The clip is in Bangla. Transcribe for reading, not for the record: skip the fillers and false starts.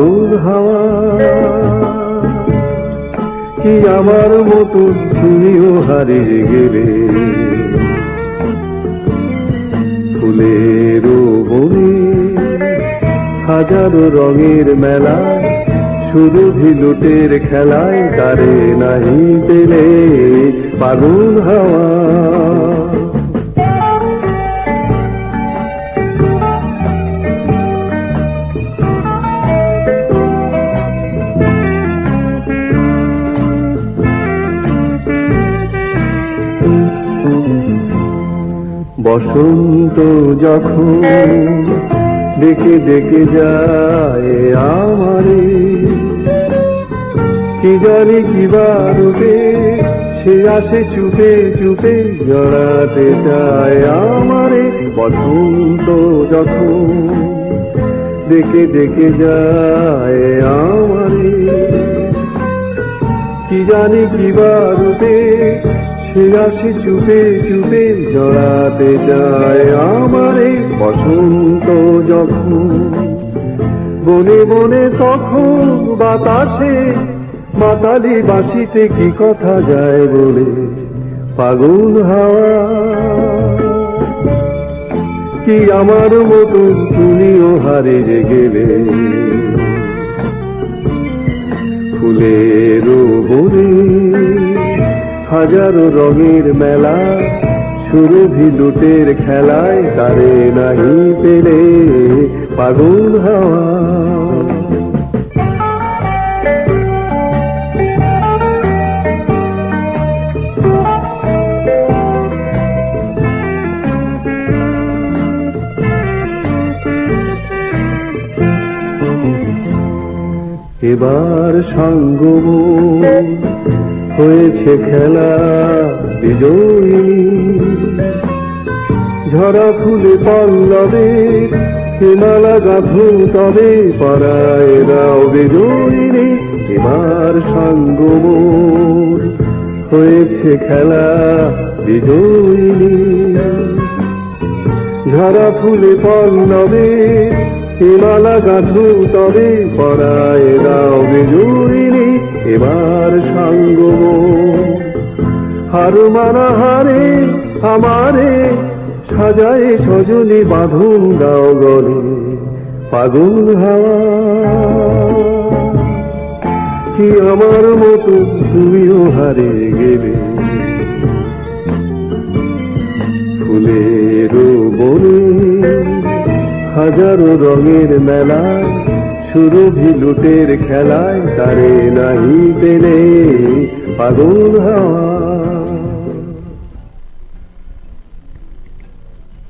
পাগল হাওয়া কি আমার মতন তুমিও হারিয়ে গেলে ফুলের বনে হাজারো রঙের মেলা সুরভি লুটের খেলায় তারে নাহি পেলে পাগল হাওয়া বসন্ত যখন ডেকে ডেকে যায় আমারে কি জানি কিবার রূপে সে আসে চুপে চুপে জড়াতে চায় আমারে বসন্ত যখন ডেকে ডেকে যায় আমারে কি জানি কিবার রূপে সে আসে চুপে চুপে জড়াতে যায় আমারে বসন্ত যখন বনে বনে তখন বাতাসে মাতালি বাঁশিতে কি কথা যায় বলে পাগল হাওয়া কি আমার মতো তুমিও হারিয়ে গেলে ফুলের বনে হাজারো রঙের মেলা সুরভি লুটের খেলায় তারে নাহি পেলে পাগল হাওয়া এবার সঙ্গম হয়েছে খেলা বিজয়ী ঝরা ফুলে পল্লবে হিমালা গাঁথু তবে পাড়ায় রাও বিজয়ী এবার সঙ্গম হয়েছে খেলা বিজয়ী ঝরা ফুলে পল্লবে হিমালা গাঁথু তবে পড়ায় রাও বিজয়ী এবার সঙ্গম হার মানা হারে আমারে সাজায় সজনী বাঁধন দাও গলে পাগল হাওয়া কি আমার মতো তুমিও হারিয়ে গেলে ফুলের বনে হাজারো রঙের মেলা সুরভি লুটের খেলায় তারে নাহি পেলে পাগল হাওয়া